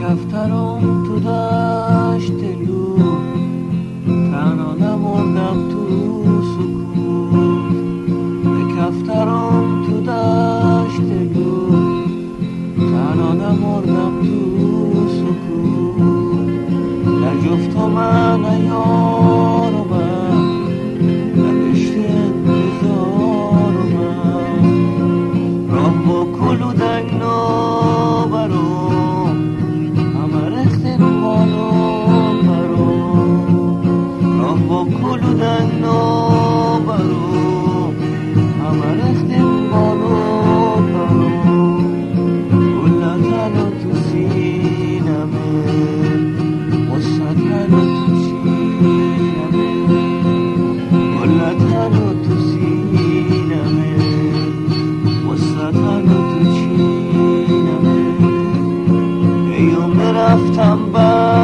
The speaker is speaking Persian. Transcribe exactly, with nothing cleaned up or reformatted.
کفترم تو دشت لور، تنها نمردم تو سکوت. به کفترم تو دشت لور، تنها نمردم تو سکوت. در جفت و من ایار و من، نبشت انتظار و من. راه با کلودک نو برام، همه رخت بالون برام. راه با کلودک نو برام، همه رخت بالون برام. گلتن و تو سینمه، مستقل و تو سینمه. گلتن و تو سینمه، مستقل و تو سینمه. ایوم رفتم بر